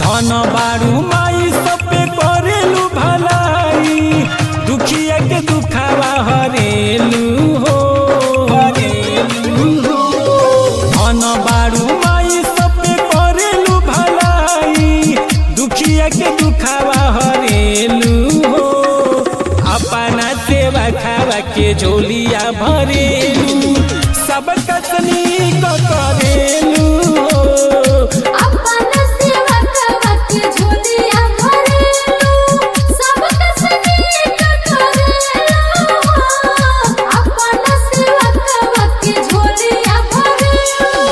धन बारू माई सब पे करेलू भलाई, दुखिया के दुखावा हरेलू हो, हरेलू हो। धन बारू माई सब पे करेलू भलाई, दुखिया के दुखावा हरेलू हो। अपना सेवा खावा के झोलिया भरेलू, सब कसनी को करेलू हो। अपना सेवा खावा के झोलिया भरेलू, सब कसनी को करेलू हो। अपना सेवा खावा के झोलिया भरेलू।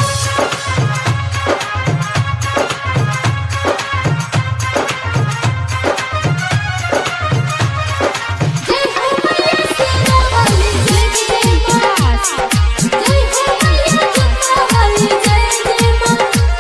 जय हो मैया सीता वाली जय जय मां, जय हो मैया सीता वाली जय जय मां।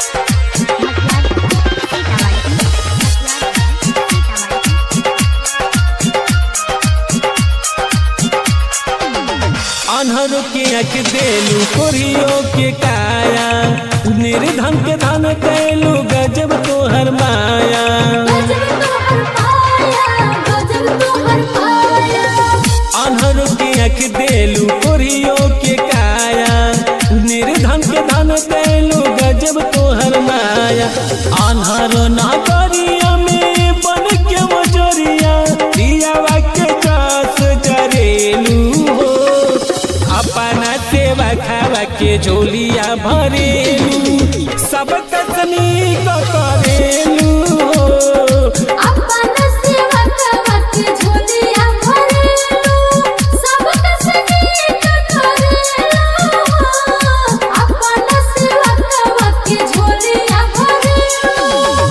अनहरों के आँख देलू कोरियो के काया, निर्धन के धन कैलू गजब तोहर माया। गजब तोहर पाया, गजब तोहर पाया। अनहरों के आँख देलू कोरियो के काया, निर्धन के धन कैलू गजब तोहर माया। अनहरो नगरिया में बन के मजरिया, दियावा के जास जरेलू हो। अपना सेवा खावा के झोलिया भरेलू, सब कसनी को करेलू हो। अपना सेवा खावा के झोलिया भरेलू, सब कसनी को करेलू हो। अपना सेवा खावा के झोलिया भरेलू।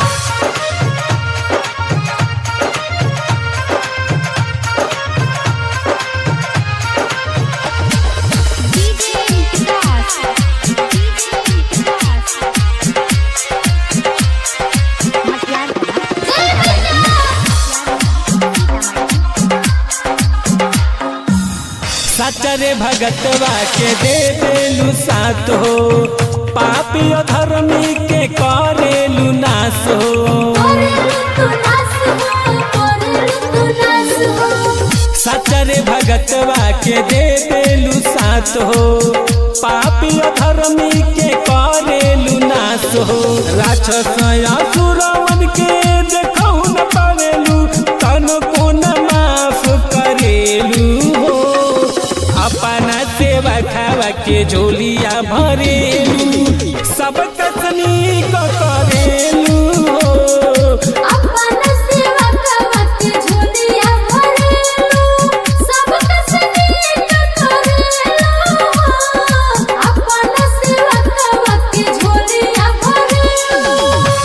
सचरे भगतवा के दे देलू साथ हो, पापी धर्मी के करेलू नाश हो। करेलू तू नास हो, करेलू तू नास हो। सचरे भगतवा के दे देलू साथ हो, पापी धर्मी के करेलू नाश हो। राक्षस असुरवन के देखऊ न पावेलू, तन को न माफ करेलू हो। अपना सेवा खावा के झोलिया भरेलू, सब कसनी को करेलू हो। अपना सेवा खावा के झोलिया भरेलू, सब कसनी को करेलू हो। अपना सेवा खावा के झोलिया भरेलू।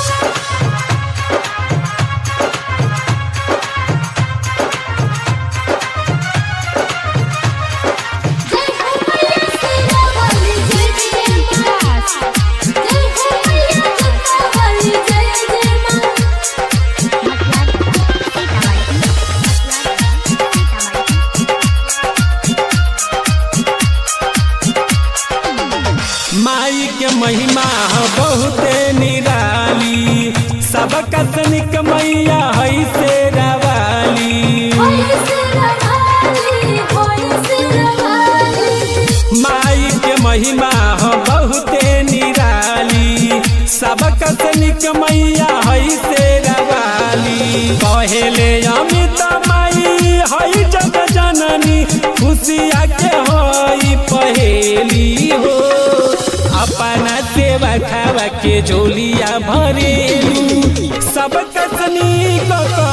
जय हो मैया सीता वाली जय जय मां, जय हो मैया सीता वाली जय जय मां। माई के महिमा बहुते निराली, सब कसनिक मैया है शेरा वाली। होय सिरवाली, होय सिरवाली। माई के महिमा बहुते निराली, सब कसनिक मैया है शेरा वाली। कहेले अमित माई है जग जननी, खुशिया के होई पहेली हो। अपना सेवा खावा के झोलिया भरेलू, सब कसनी को